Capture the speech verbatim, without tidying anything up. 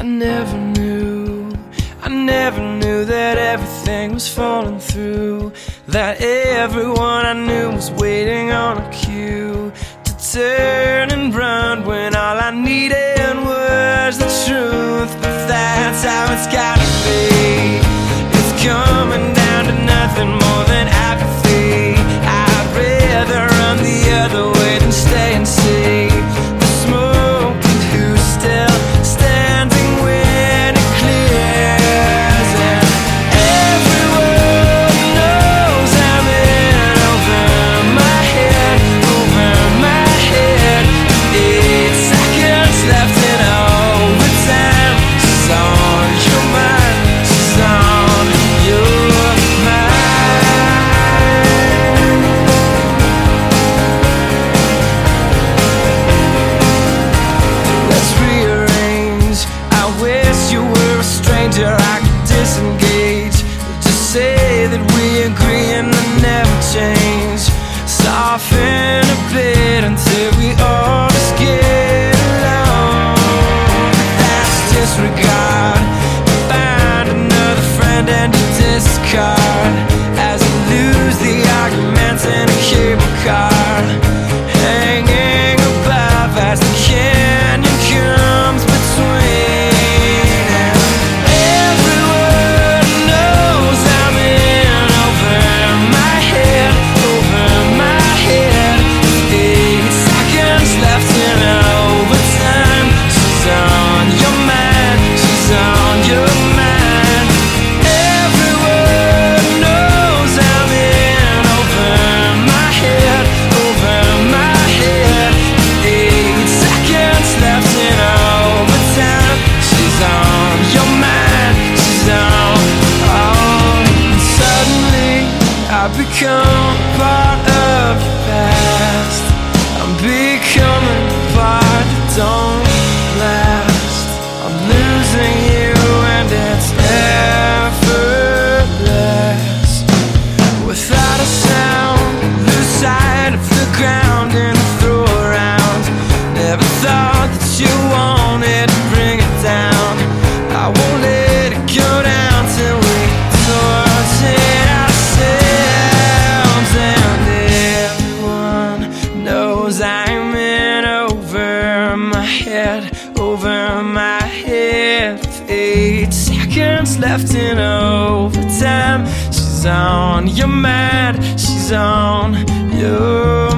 never knew, I never knew that everything was falling through, that everyone I knew was waiting on a cue to turn and run when all I needed was the truth. But that's how it's gotta be. It's coming down to nothing more than apathy. I'd rather run the other way than stay and see the smoke and who's still standing when it clears. And everyone knows I'm in over my head, over my head. Eight seconds left in overtime. She's on your mind, she's on your mind. Let's rearrange. I wish you were a stranger I could disengage. Just say that we agree and then never change. Soften a bit until we all just get along. That's disregard. Find another friend and you discard as you lose the arguments in a cable car, hanging above as the canyon comes between. And everyone knows I'm in over my head, over my head. Eight seconds left in overtime. She's on your mind, she's on your mind. Everyone knows I'm in over my head, over my head. Eight seconds left in overtime. She's on your mind, she's on. Oh, and suddenly I become part of the past. I'm becoming part that don't last. I'm losing you and it's effortless. Without a sound, lose sight of the ground and throw around. Never thought that you wanted to bring it down. I won't let it go down till we torture ourselves. And everyone knows I'm in over my head, over my head. With eight seconds left in overtime. She's on your mind, she's on your